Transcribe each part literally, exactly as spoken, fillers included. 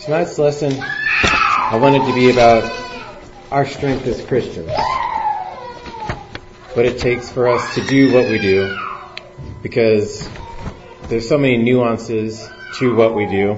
Tonight's lesson, I wanted to be about our strength as Christians. What it takes for us to do what we do, because there's so many nuances to what we do.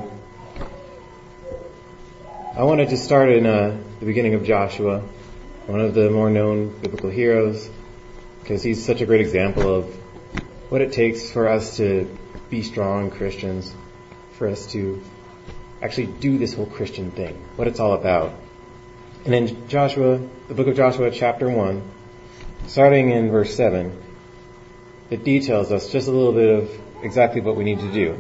I wanted to start in uh, the beginning of Joshua, one of the more known biblical heroes, because he's such a great example of what it takes for us to be strong Christians, for us to actually do this whole Christian thing, what it's all about. And in Joshua, the book of Joshua, chapter one, starting in verse seven, it details us just a little bit of exactly what we need to do.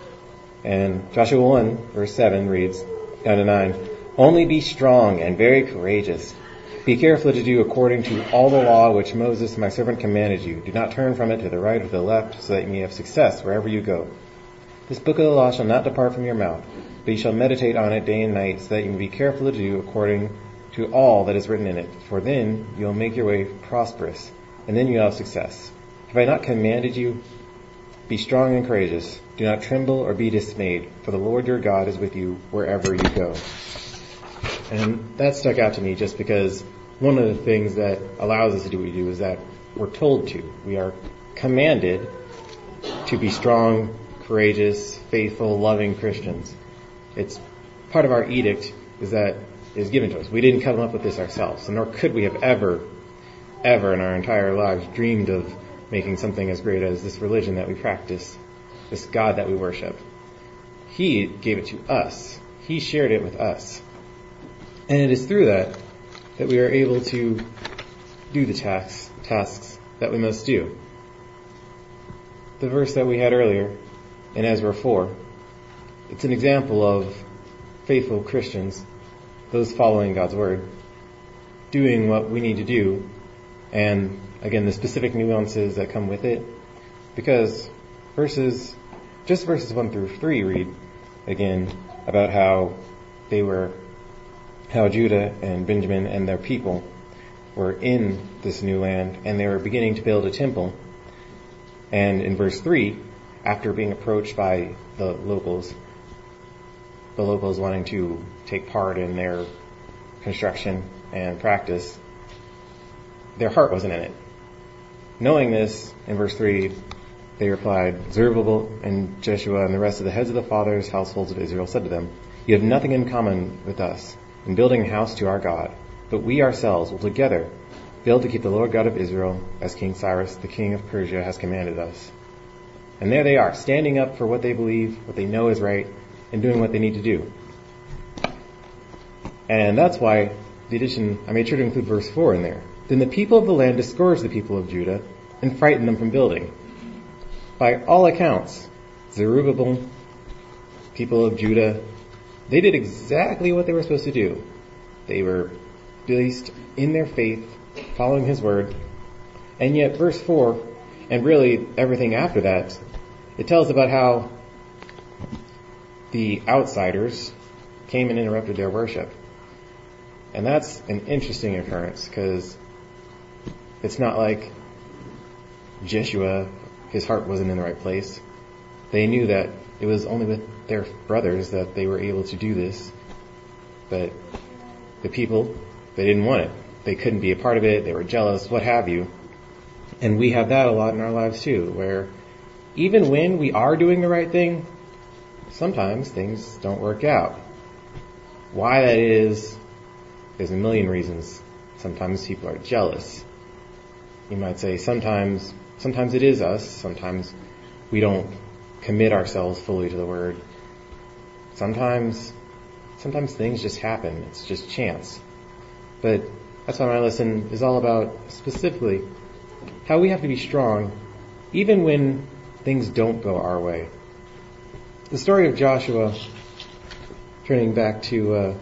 And Joshua one, verse seven reads, down to nine, "Only be strong and very courageous. Be careful to do according to all the law which Moses my servant commanded you. Do not turn from it to the right or to the left, so that you may have success wherever you go. This book of the law shall not depart from your mouth, but you shall meditate on it day and night, so that you may be careful to do according to all that is written in it. For then you will make your way prosperous, and then you will have success. Have I not commanded you? Be strong and courageous. Do not tremble or be dismayed, for the Lord your God is with you wherever you go." And that stuck out to me just because one of the things that allows us to do what we do is that we're told to. We are commanded to be strong, courageous, faithful, loving Christians. It's part of our edict is that is given to us. We didn't come up with this ourselves, nor could we have ever, ever in our entire lives dreamed of making something as great as this religion that we practice, this God that we worship. He gave it to us. He shared it with us. And it is through that that we are able to do the tasks, tasks that we must do. The verse that we had earlier in Ezra four, it's an example of faithful Christians, those following God's word, doing what we need to do, and again, the specific nuances that come with it, because verses, just verses one through three read, again, about how they were, how Judah and Benjamin and their people were in this new land, and they were beginning to build a temple. And in verse three, after being approached by the locals, the locals wanting to take part in their construction and practice, their heart wasn't in it. Knowing this, in verse three, they replied, "Zerubbabel and Jeshua and the rest of the heads of the fathers' households of Israel said to them, 'You have nothing in common with us in building a house to our God, but we ourselves will together build to keep the Lord God of Israel, as King Cyrus, the king of Persia, has commanded us.'" And there they are, standing up for what they believe, what they know is right, and doing what they need to do. And that's why the addition, I made sure to include verse four in there. "Then the people of the land discouraged the people of Judah and frightened them from building." By all accounts, Zerubbabel, people of Judah, they did exactly what they were supposed to do. They were based in their faith, following his word. And yet verse four, and really everything after that, it tells about how the outsiders came and interrupted their worship. And that's an interesting occurrence, because it's not like Jeshua, his heart wasn't in the right place. They knew that it was only with their brothers that they were able to do this. But the people, they didn't want it. They couldn't be a part of it. They were jealous, what have you. And we have that a lot in our lives too, where even when we are doing the right thing, sometimes things don't work out. Why that is, there's a million reasons. Sometimes people are jealous. You might say sometimes, sometimes it is us. Sometimes we don't commit ourselves fully to the word. Sometimes, sometimes things just happen. It's just chance. But that's why my lesson is all about specifically how we have to be strong even when things don't go our way. The story of Joshua, turning back to, uh,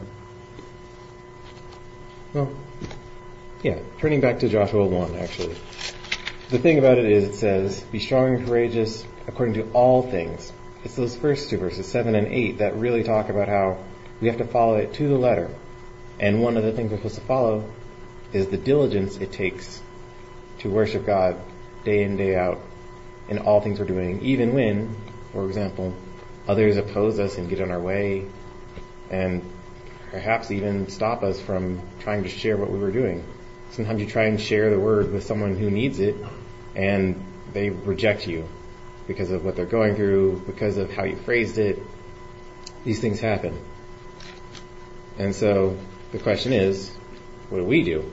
well, yeah, turning back to Joshua one, actually. The thing about it is it says, "Be strong and courageous according to all things." It's those first two verses, seven and eight, that really talk about how we have to follow it to the letter. And one of the things we're supposed to follow is the diligence it takes to worship God day in, day out in all things we're doing, even when, for example, others oppose us and get in our way, and perhaps even stop us from trying to share what we were doing. Sometimes you try and share the word with someone who needs it, and they reject you because of what they're going through, because of how you phrased it. These things happen. And so the question is, what do we do?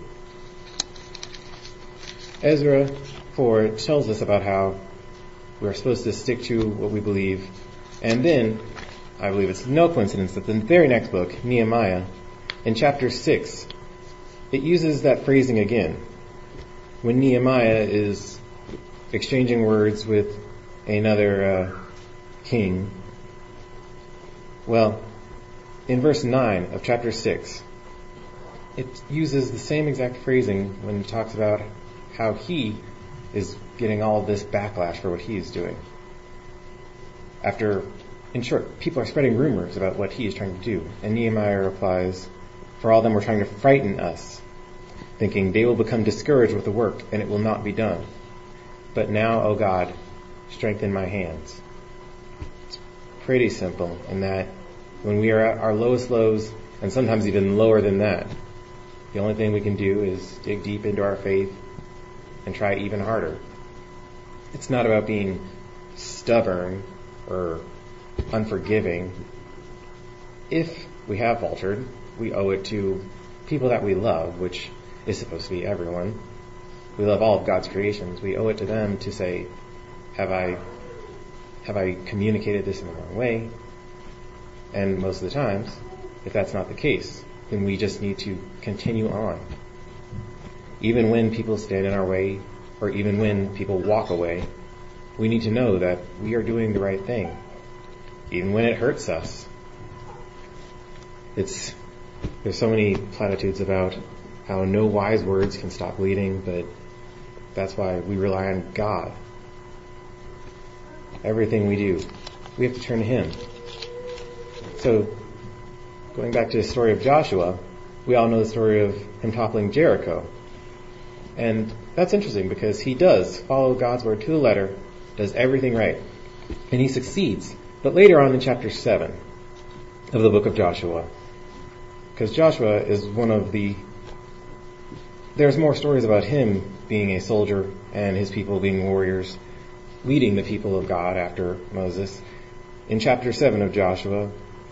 Ezra four tells us about how we're supposed to stick to what we believe. And then, I believe it's no coincidence that the very next book, Nehemiah, in chapter six, it uses that phrasing again. When Nehemiah is exchanging words with another uh, king, well, in verse nine of chapter six, it uses the same exact phrasing when it talks about how he is getting all of this backlash for what he is doing. After, in short, people are spreading rumors about what he is trying to do. And Nehemiah replies, "For all of them were trying to frighten us, thinking they will become discouraged with the work and it will not be done. But now, O God, strengthen my hands." It's pretty simple in that when we are at our lowest lows, and sometimes even lower than that, the only thing we can do is dig deep into our faith and try even harder. It's not about being stubborn or unforgiving. If we have faltered, we owe it to people that we love, which is supposed to be everyone. We love all of God's creations. We owe it to them to say, have I, have I communicated this in the wrong way? And most of the times, if that's not the case, then we just need to continue on. Even when people stand in our way, or even when people walk away, we need to know that we are doing the right thing, even when it hurts us. It's there's so many platitudes about how no wise words can stop bleeding, but that's why we rely on God. Everything we do, we have to turn to Him. So, going back to the story of Joshua, we all know the story of him toppling Jericho. And that's interesting because he does follow God's word to the letter, does everything right, and he succeeds. But later on in chapter seven of the book of Joshua, because Joshua is one of the, there's more stories about him being a soldier and his people being warriors, leading the people of God after Moses. In chapter seven of Joshua,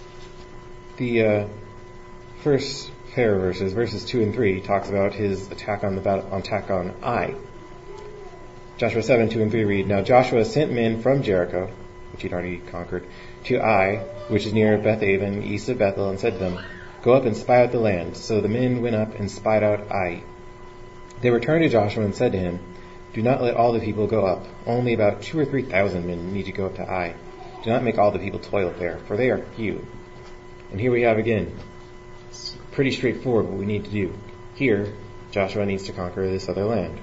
the uh, first pair of verses, verses two and three, talks about his attack on the battle, attack on Ai. Joshua seven, two and three read, "Now Joshua sent men from Jericho," which he'd already conquered, "to Ai, which is near Beth-aven, east of Bethel, and said to them, 'Go up and spy out the land.' So the men went up and spied out Ai. They returned to Joshua and said to him, 'Do not let all the people go up. Only about two or three thousand men need to go up to Ai. Do not make all the people toil up there, for they are few.'" And here we have again, it's pretty straightforward what we need to do. Here, Joshua needs to conquer this other land.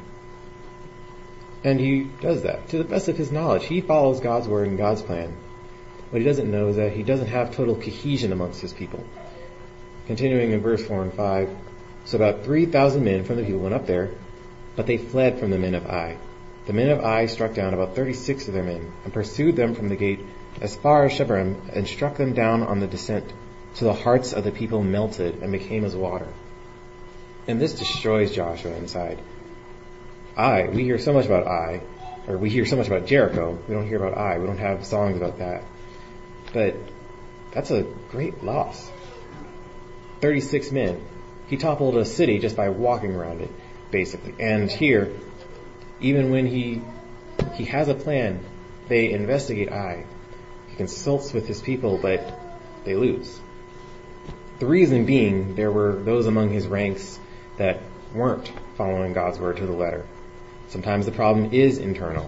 And he does that. To the best of his knowledge, he follows God's word and God's plan. What he doesn't know is that he doesn't have total cohesion amongst his people. Continuing in verse four and five, "So about three thousand men from the people went up there, but they fled from the men of Ai. The men of Ai struck down about thirty-six of their men, and pursued them from the gate as far as Shebarim, and struck them down on the descent. So the hearts of the people melted and became as water." And this destroys Joshua inside. Ai, we hear so much about Ai, or we hear so much about Jericho. We don't hear about Ai. We don't have songs about that. But that's a great loss. thirty-six men. He toppled a city just by walking around it, basically. And here, even when he he has a plan, they investigate Ai. He consults with his people, but they lose. The reason being, there were those among his ranks that weren't following God's word to the letter. Sometimes the problem is internal.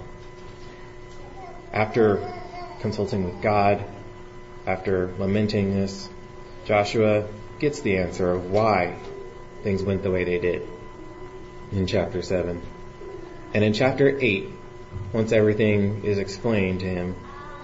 After consulting with God, after lamenting this, Joshua gets the answer of why things went the way they did in chapter seven. And in chapter eight, once everything is explained to him,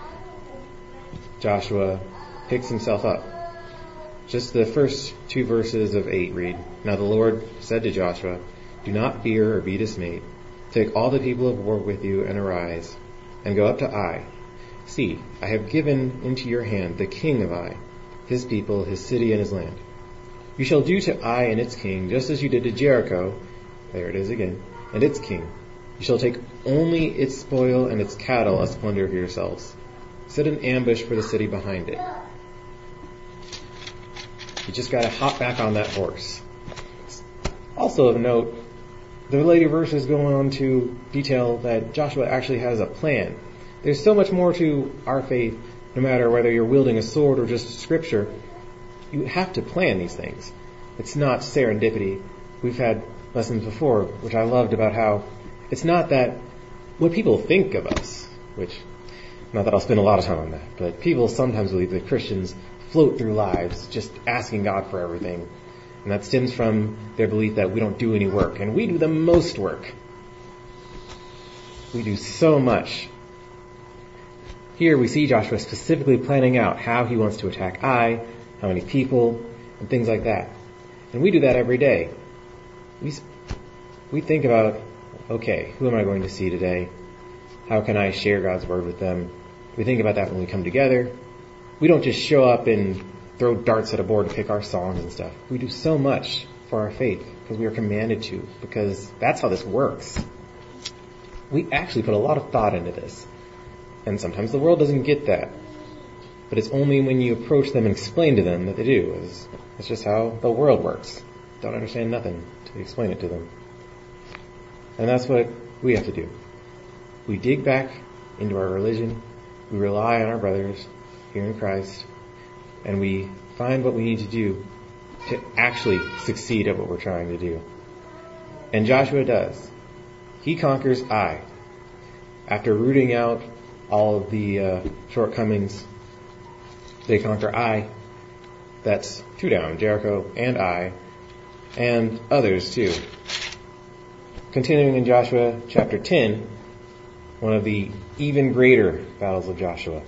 Joshua picks himself up. Just the first two verses of eight read, "Now the Lord said to Joshua, 'Do not fear or be dismayed. Take all the people of war with you and arise, and go up to Ai. See, I have given into your hand the king of Ai, his people, his city, and his land. You shall do to Ai and its king just as you did to Jericho, there it is again, and its king. You shall take only its spoil and its cattle as plunder of yourselves. Set an ambush for the city behind it. You just got to hop back on that horse. Also of note, the later verses go on to detail that Joshua actually has a plan. There's so much more to our faith, no matter whether you're wielding a sword or just scripture. You have to plan these things. It's not serendipity. We've had lessons before, which I loved, about how it's not that what people think of us, which, not that I'll spend a lot of time on that, but people sometimes believe that Christians float through lives just asking God for everything. And that stems from their belief that we don't do any work. And we do the most work. We do so much. Here we see Joshua specifically planning out how he wants to attack Ai, how many people, and things like that. And we do that every day. We, we think about, okay, who am I going to see today? How can I share God's word with them? We think about that when we come together. We don't just show up and throw darts at a board to pick our songs and stuff. We do so much for our faith because we are commanded to, because that's how this works. We actually put a lot of thought into this. And sometimes the world doesn't get that. But it's only when you approach them and explain to them that they do. It's, it's just how the world works. Don't understand nothing to explain it to them. And that's what we have to do. We dig back into our religion. We rely on our brothers here in Christ. And we find what we need to do to actually succeed at what we're trying to do. And Joshua does. He conquers Ai. After rooting out all of the uh, shortcomings, they conquer Ai. That's two down, Jericho and Ai, and others too. Continuing in Joshua chapter ten, one of the even greater battles of Joshua.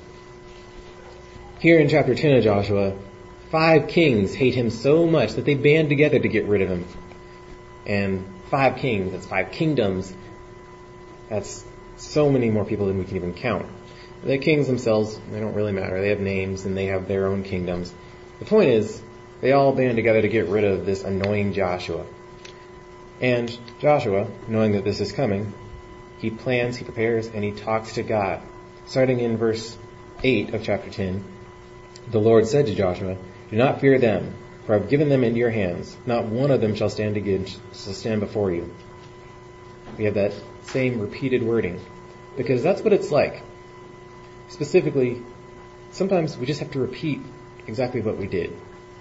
Here in chapter ten of Joshua, five kings hate him so much that they band together to get rid of him. And five kings, that's five kingdoms, that's so many more people than we can even count. The kings themselves, they don't really matter. They have names and they have their own kingdoms. The point is, they all band together to get rid of this annoying Joshua. And Joshua, knowing that this is coming, he plans, he prepares, and he talks to God. Starting in verse eight of chapter ten, the Lord said to Joshua, "Do not fear them, for I have given them into your hands. Not one of them shall stand against, shall stand before you." We have that same repeated wording, because that's what it's like. Specifically, sometimes we just have to repeat exactly what we did.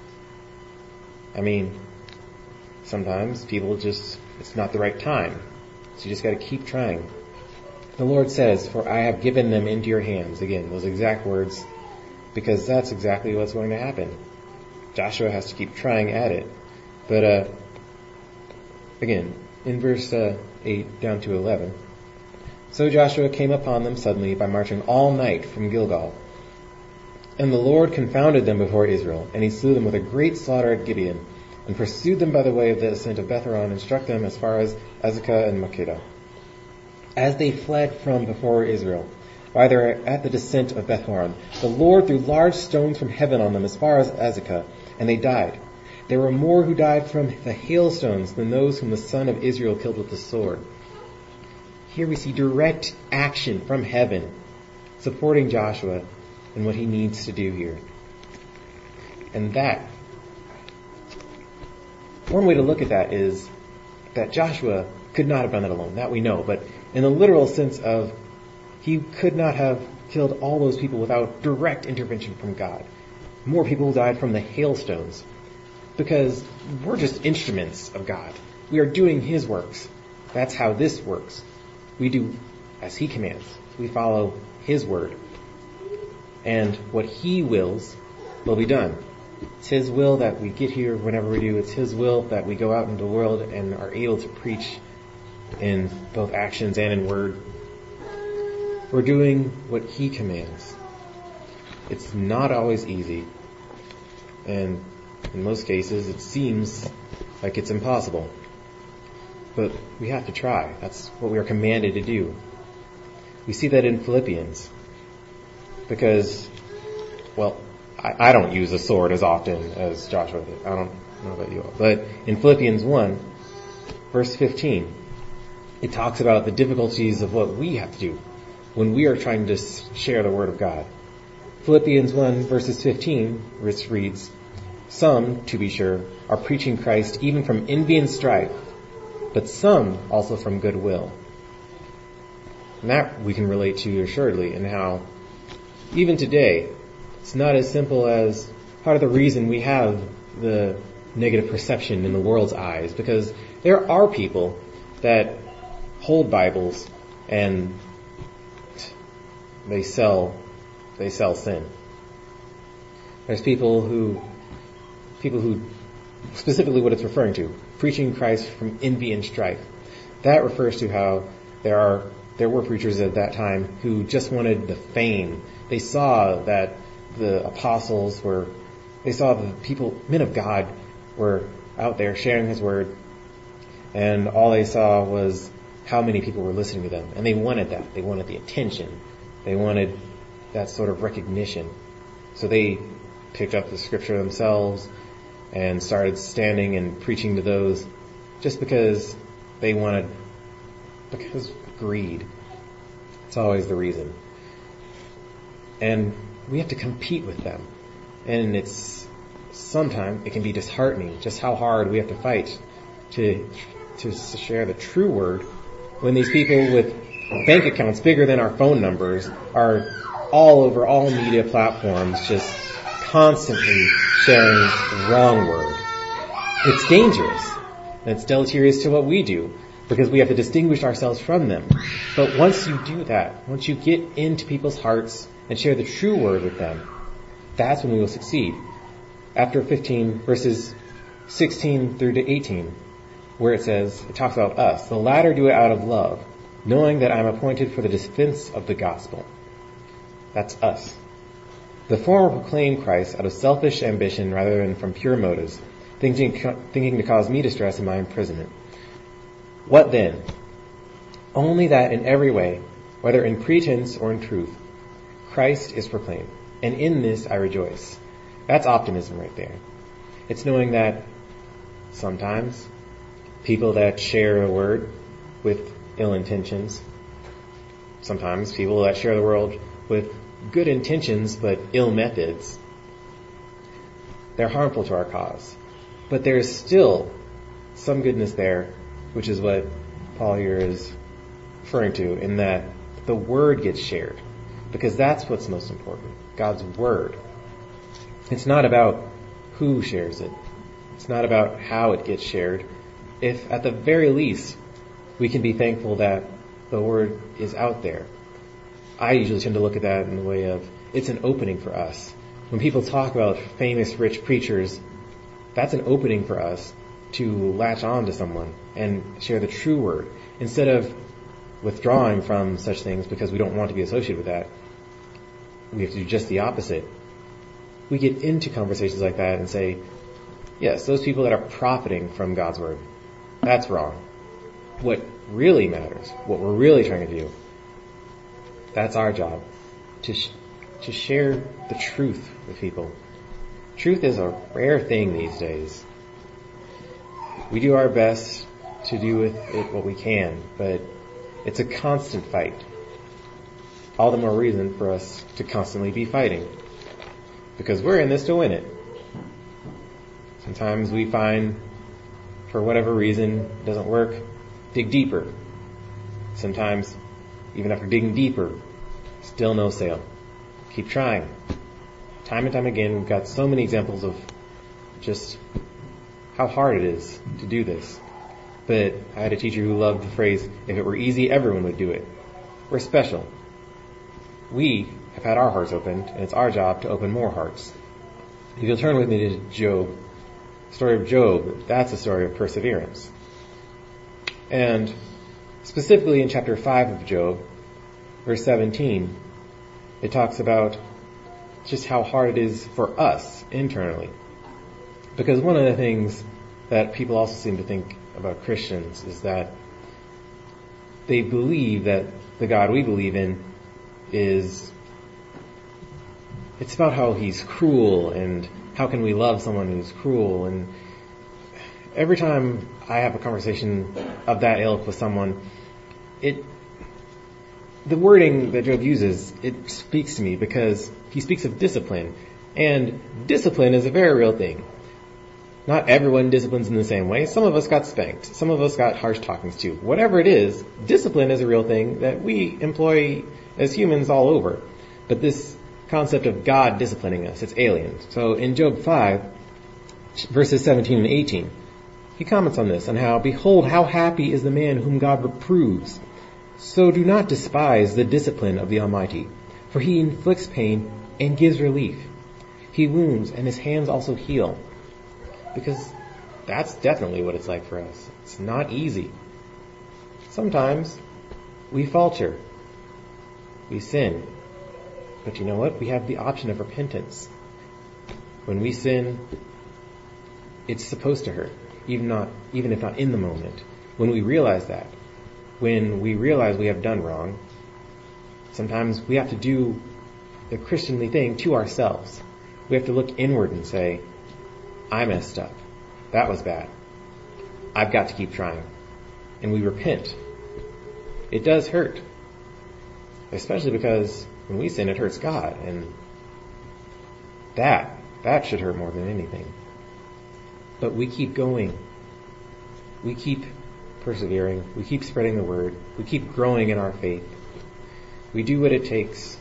I mean, sometimes people just, it's not the right time. So you just got to keep trying. The Lord says, "For I have given them into your hands." Again, those exact words, because that's exactly what's going to happen. Joshua has to keep trying at it. But, uh, again, in verse uh, eight down to eleven, "So Joshua came upon them suddenly by marching all night from Gilgal. And the Lord confounded them before Israel, and he slew them with a great slaughter at Gibeon, and pursued them by the way of the ascent of Beth-horon, and struck them as far as Azekah and Makkedah. As they fled from before Israel, while they were at the descent of Beth-horon, the Lord threw large stones from heaven on them as far as Azekah, and they died. There were more who died from the hailstones than those whom the son of Israel killed with the sword." Here we see direct action from heaven supporting Joshua in what he needs to do here. And that, one way to look at that is that Joshua could not have done that alone. That we know. But in the literal sense of, he could not have killed all those people without direct intervention from God. More people died from the hailstones because we're just instruments of God. We are doing his works. That's how this works. We do as he commands. We follow his word. And what he wills will be done. It's his will that we get here whenever we do. It's his will that we go out into the world and are able to preach in both actions and in word. We're doing what he commands. It's not always easy. And in most cases, it seems like it's impossible. But we have to try. That's what we are commanded to do. We see that in Philippians. Because, well, I, I don't use a sword as often as Joshua did. I don't know about you all. But in Philippians one, verse fifteen, it talks about the difficulties of what we have to do when we are trying to share the word of God. Philippians one, verses fifteen, which reads, "Some, to be sure, are preaching Christ even from envy and strife, but some also from goodwill." And that we can relate to assuredly, in how even today, it's not as simple as part of the reason we have the negative perception in the world's eyes, because there are people that hold Bibles and they sell they sell sin. There's people who people who specifically what it's referring to, preaching Christ from envy and strife. That refers to how there are there were preachers at that time who just wanted the fame. They saw that the apostles were, they saw the people, men of God were out there sharing His word, and all they saw was how many people were listening to them. And they wanted that. They wanted the attention. They wanted that sort of recognition. So they picked up the scripture themselves and started standing and preaching to those just because they wanted, because greed. It's always the reason. And we have to compete with them. And it's, sometimes it can be disheartening just how hard we have to fight to, to share the true word when these people with bank accounts bigger than our phone numbers are all over all media platforms just constantly sharing the wrong word. It's dangerous. And it's deleterious to what we do, because we have to distinguish ourselves from them. But once you do that, once you get into people's hearts and share the true word with them, that's when we will succeed. After fifteen, verses sixteen through to eighteen, where it says, it talks about us. "The latter do it out of love, knowing that I am appointed for the defense of the gospel." That's us. "The former proclaim Christ out of selfish ambition rather than from pure motives, thinking, thinking to cause me distress in my imprisonment. What then? Only that in every way, whether in pretense or in truth, Christ is proclaimed, and in this I rejoice." That's optimism right there. It's knowing that sometimes people that share a word with ill intentions, sometimes people that share the word with good intentions but ill methods, they're harmful to our cause. But there's still some goodness there, which is what Paul here is referring to, in that the word gets shared, because that's what's most important, God's word. It's not about who shares it. It's not about how it gets shared. If at the very least we can be thankful that the word is out there. I usually tend to look at that in the way of, it's an opening for us. When people talk about famous rich preachers, that's an opening for us to latch on to someone and share the true word, instead of withdrawing from such things because we don't want to be associated with that. We have to do just the opposite. We get into conversations like that and say, yes, those people that are profiting from God's word, that's wrong. What really matters, what we're really trying to do, that's our job, to sh- to share the truth with people. Truth is a rare thing these days. We do our best to do with it what we can, but it's a constant fight. All the more reason for us to constantly be fighting, because we're in this to win it. Sometimes we find, for whatever reason, it doesn't work, dig deeper. Sometimes, even after digging deeper, still no sale. Keep trying. Time and time again, we've got so many examples of just how hard it is to do this. But I had a teacher who loved the phrase, if it were easy, everyone would do it. We're special. We have had our hearts opened, and it's our job to open more hearts. If you'll turn with me to Job, the story of Job, that's a story of perseverance. And specifically in chapter five of Job, verse seventeen, it talks about just how hard it is for us internally. Because one of the things that people also seem to think about Christians is that they believe that the God we believe in is it's about how he's cruel and how can we love someone who's cruel. And every time I have a conversation of that ilk with someone, it the wording that Job uses, it speaks to me because he speaks of discipline. And discipline is a very real thing. Not everyone disciplines in the same way. Some of us got spanked. Some of us got harsh talkings too. Whatever it is, discipline is a real thing that we employ as humans all over. But this concept of God disciplining us, it's alien. So in Job five, verses seventeen and eighteen, he comments on this, on how, behold, how happy is the man whom God reproves. So do not despise the discipline of the Almighty, for he inflicts pain and gives relief. He wounds, and his hands also heal. Because that's definitely what it's like for us. It's not easy. Sometimes we falter. We sin. But you know what? We have the option of repentance. When we sin, it's supposed to hurt, even not, even if not in the moment. When we realize that, when we realize we have done wrong, sometimes we have to do the Christianly thing to ourselves. We have to look inward and say, I messed up. That was bad. I've got to keep trying. And we repent. It does hurt. Especially because when we sin, it hurts God. And that, that should hurt more than anything. But we keep going. We keep persevering. We keep spreading the word. We keep growing in our faith. We do what it takes.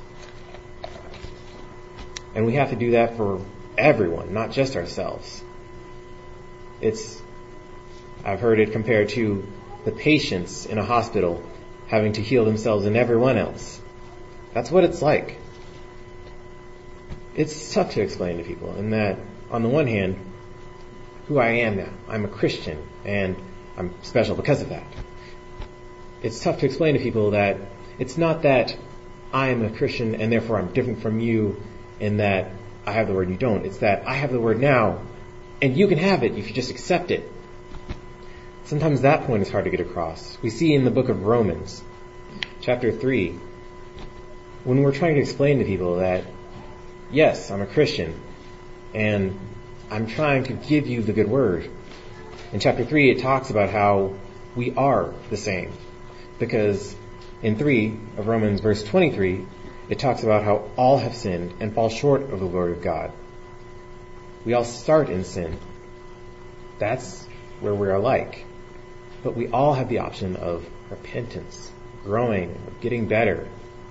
And we have to do that for everyone, not just ourselves. It's, I've heard it compared to the patients in a hospital having to heal themselves and everyone else. That's what it's like. It's tough to explain to people in that, on the one hand, who I am now, I'm a Christian and I'm special because of that. It's tough to explain to people that it's not that I am a Christian and therefore I'm different from you in that I have the word and you don't. It's that I have the word now and you can have it if you just accept it. Sometimes that point is hard to get across. We see in the book of Romans, chapter three, when we're trying to explain to people that, yes, I'm a Christian, and I'm trying to give you the good word. In chapter three, it talks about how we are the same. Because in three of Romans, verse twenty-three, it talks about how all have sinned and fall short of the glory of God. We all start in sin. That's where we're alike. But we all have the option of repentance, growing, of getting better.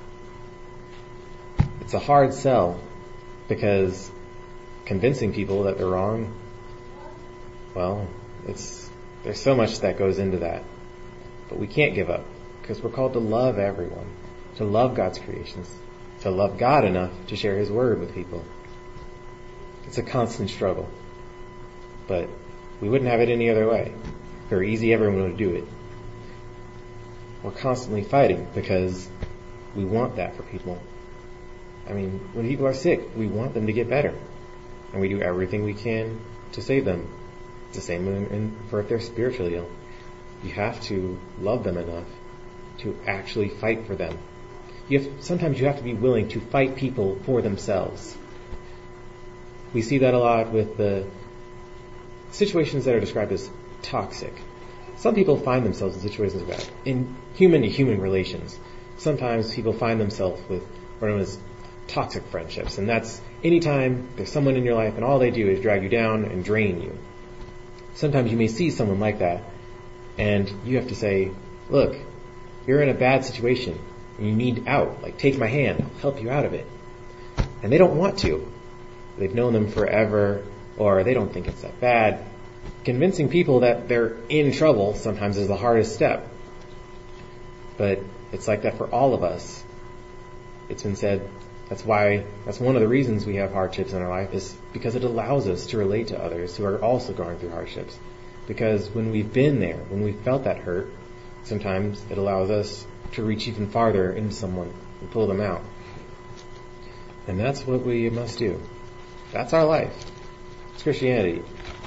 It's a hard sell because convincing people that they're wrong, well, it's there's so much that goes into that. But we can't give up because we're called to love everyone, to love God's creations, to love God enough to share His word with people. It's a constant struggle, but we wouldn't have it any other way. Very easy, everyone would do it. We're constantly fighting because we want that for people. I mean, when people are sick, we want them to get better. And we do everything we can to save them. It's the same in, for if they're spiritually ill. You have to love them enough to actually fight for them. You have, sometimes you have to be willing to fight people for themselves. We see that a lot with the situations that are described as toxic. Some people find themselves in situations like that, in human-to-human relations. Sometimes people find themselves with what are known as toxic friendships, and that's anytime there's someone in your life and all they do is drag you down and drain you. Sometimes you may see someone like that, and you have to say, look, you're in a bad situation, and you need out. Like, take my hand, I'll help you out of it. And they don't want to. They've known them forever, or they don't think it's that bad. Convincing people that they're in trouble sometimes is the hardest step. But it's like that for all of us. It's been said, that's why, that's one of the reasons we have hardships in our life, is because it allows us to relate to others who are also going through hardships. Because when we've been there, when we've felt that hurt, sometimes it allows us to reach even farther into someone and pull them out. And that's what we must do. That's our life. It's Christianity.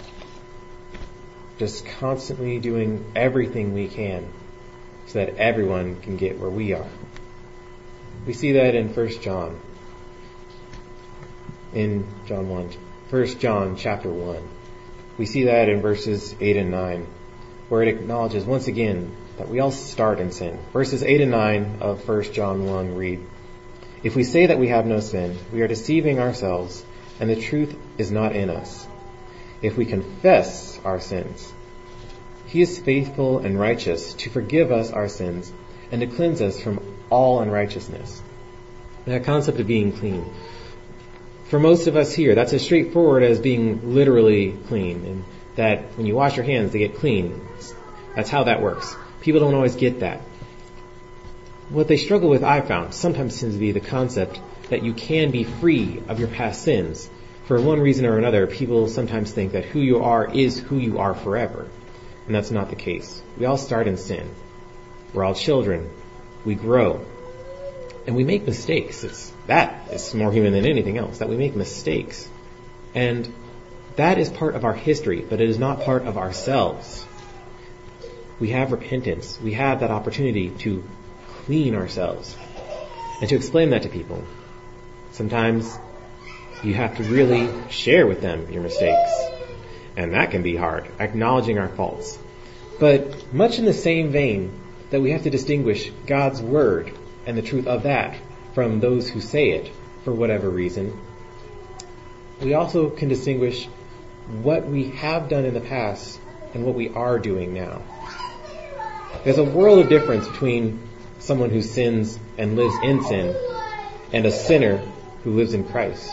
Just constantly doing everything we can so that everyone can get where we are. We see that in First John. in John one. First John chapter one. We see that in verses eight and nine, where it acknowledges once again that we all start in sin. Verses eight and nine of First John one read, "If we say that we have no sin, we are deceiving ourselves, and the truth is not in us. If we confess our sins, he is faithful and righteous to forgive us our sins and to cleanse us from all unrighteousness." That concept of being clean. For most of us here, that's as straightforward as being literally clean, and that when you wash your hands, they get clean. That's how that works. People don't always get that. What they struggle with, I found, sometimes seems to be the concept that you can be free of your past sins. For one reason or another, people sometimes think that who you are is who you are forever. And that's not the case. We all start in sin. We're all children. We grow. And we make mistakes. It's, that is more human than anything else, that we make mistakes. And that is part of our history, but it is not part of ourselves. We have repentance. We have that opportunity to clean ourselves. And to explain that to people, sometimes you have to really share with them your mistakes. And that can be hard, acknowledging our faults. But much in the same vein that we have to distinguish God's word and the truth of that from those who say it for whatever reason, we also can distinguish what we have done in the past and what we are doing now. There's a world of difference between someone who sins and lives in sin and a sinner who lives in Christ.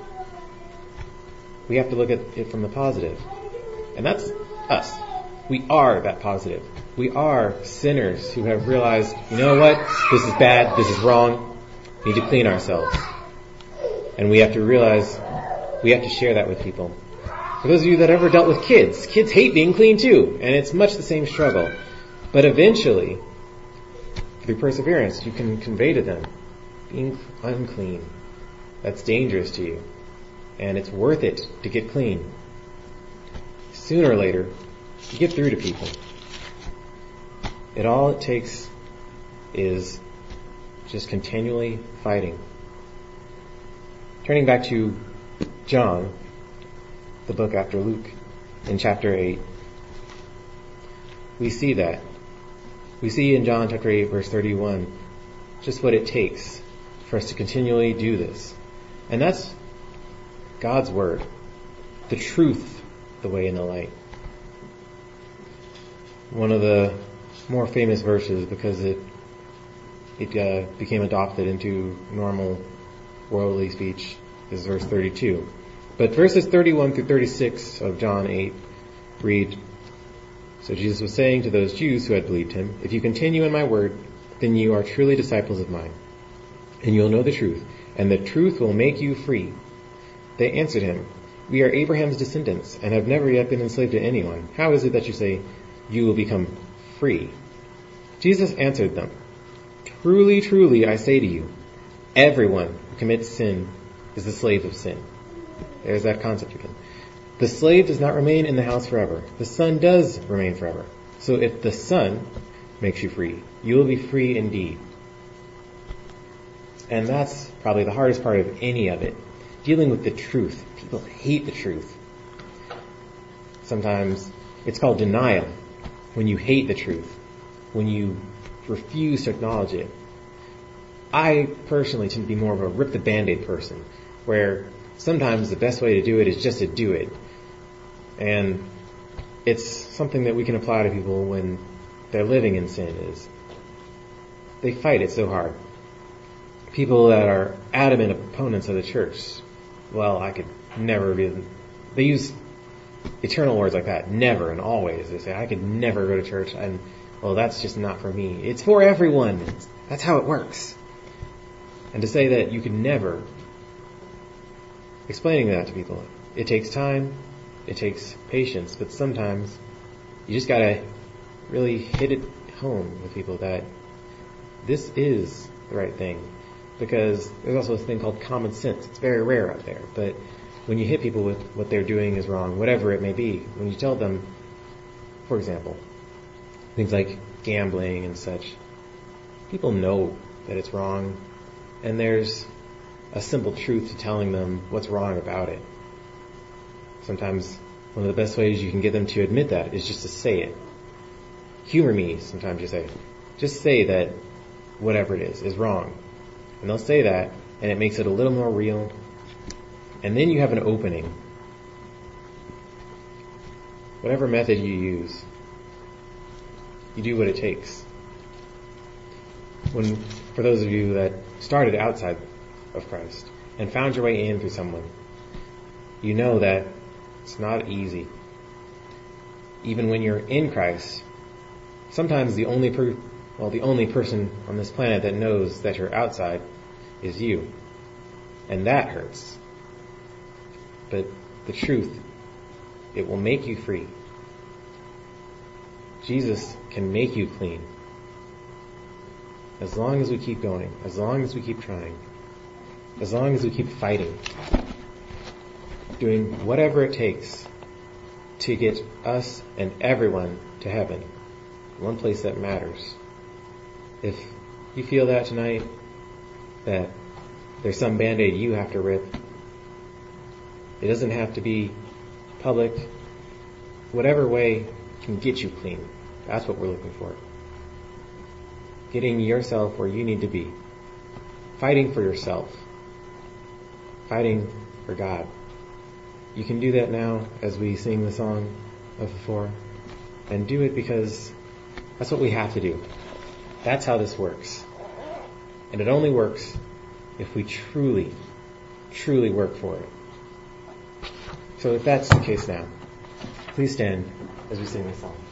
We have to look at it from the positive. And that's us. We are that positive. We are sinners who have realized, you know what? This is bad. This is wrong. We need to clean ourselves. And we have to realize we have to share that with people. For those of you that ever dealt with kids, kids hate being clean too. And it's much the same struggle. But eventually, through perseverance, you can convey to them being unclean. That's dangerous to you. And it's worth it to get clean. Sooner or later, you get through to people. It all it takes is just continually fighting. Turning back to John, the book after Luke, in chapter eight, we see that. We see in John chapter eight, verse thirty-one, just what it takes for us to continually do this. And that's God's word, the truth, the way and the light. One of the more famous verses, because it it uh, became adopted into normal worldly speech, is verse thirty-two. But verses thirty-one through thirty-six of John eight read, "So Jesus was saying to those Jews who had believed him, 'If you continue in my word, then you are truly disciples of mine, and you will know the truth, and the truth will make you free.' They answered him, 'We are Abraham's descendants, and have never yet been enslaved to anyone. How is it that you say you will become free?' Jesus answered them, 'Truly, truly, I say to you, everyone who commits sin is the slave of sin.'" There's that concept again. "The slave does not remain in the house forever. The son does remain forever. So if the son makes you free, you will be free indeed." And that's probably the hardest part of any of it. Dealing with the truth. People hate the truth. Sometimes it's called denial. When you hate the truth. When you refuse to acknowledge it. I personally tend to be more of a rip the band-aid person, where sometimes the best way to do it is just to do it. And it's something that we can apply to people when they're living in sin, is they fight it so hard. People that are adamant opponents of the church, well, I could never be, they use eternal words like that, never and always. They say, I could never go to church, and well, that's just not for me. It's for everyone. That's how it works. And to say that you could never, explaining that to people, it takes time, it takes patience, but sometimes you just gotta really hit it home with people that this is the right thing. Because there's also a thing called common sense. It's very rare out there. But when you hit people with what they're doing is wrong, whatever it may be, when you tell them, for example, things like gambling and such, people know that it's wrong. And there's a simple truth to telling them what's wrong about it. Sometimes one of the best ways you can get them to admit that is just to say it. Humor me, sometimes you say. Just say that whatever it is is wrong. And they'll say that, and it makes it a little more real. And then you have an opening. Whatever method you use, you do what it takes. When, for those of you that started outside of Christ and found your way in through someone, you know that it's not easy. Even when you're in Christ, sometimes the only per- well, the only person on this planet that knows that you're outside is you. And that hurts. But the truth, it will make you free. Jesus can make you clean. As long as we keep going, as long as we keep trying, as long as we keep fighting, doing whatever it takes to get us and everyone to heaven, one place that matters. If you feel that tonight, that there's some Band-Aid you have to rip, it doesn't have to be public. Whatever way can get you clean, that's what we're looking for. Getting yourself where you need to be. Fighting for yourself. Fighting for God. You can do that now as we sing the song of before. And do it because that's what we have to do. That's how this works. And it only works if we truly, truly work for it. So if that's the case now, please stand as we sing this song.